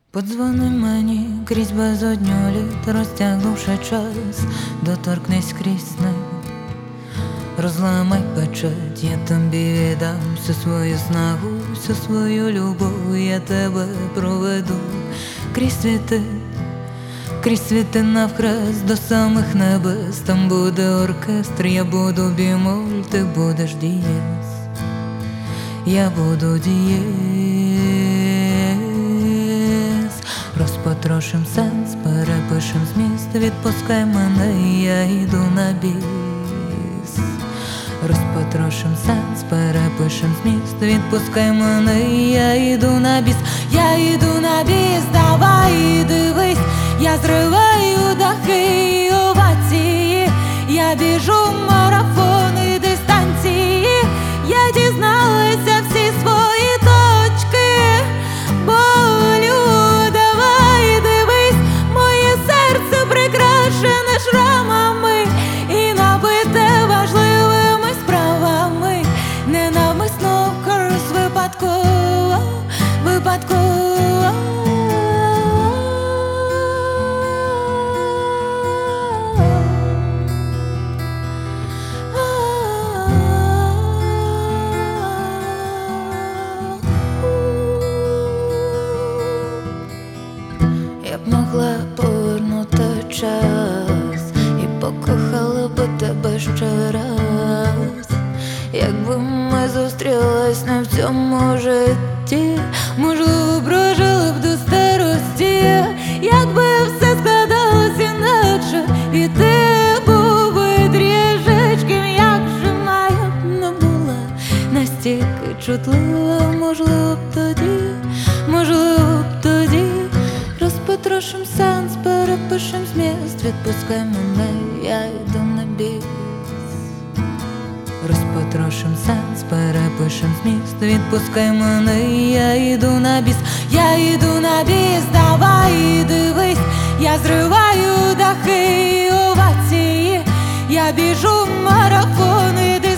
Подзвони мені крізь безодню літ, розтягнувши час, доторкнись крізь сни. Розламай печать, я тобі віддам всю свою снагу, всю свою любов, я тебе проведу крізь світи навхрест до самих небес. Там буде оркестр, я буду бімоль, ти будеш дієс, я буду дієс. Розпотрошим сенс, перепишем зміст, відпускай мене, я йду на біс. Розпотрошим сенс, перепишем зміст, відпускай мене, я йду на біс. Я йду на біс, давай дивись, я зриваю дахи і овації, я біжу марафони дистанції, я дізналася всі свої точки болю. Давай дивись, моє серце прикрашене шрамами і набите важливими справами. Ненавмисно вкорс, випадково, випадково. Я б могла повернути час і покохала би тебе ще раз, якби ми зустрілись не в цьому житті, можливо, прожили б до старості, якби все складалось інакше, і ти був би трішечки м'якшим, а я б не була настільки чутлива. Можливо б тоді, можливо б тоді. Розпотрошим сенс, перепишем зміст, відпускай мене, я йду на біс. Розпотрошим сенс, перепишем зміст, відпускай мене, я йду на біс. Я йду на біс, давай дивись, я зриваю дахи і овації, я біжу марафони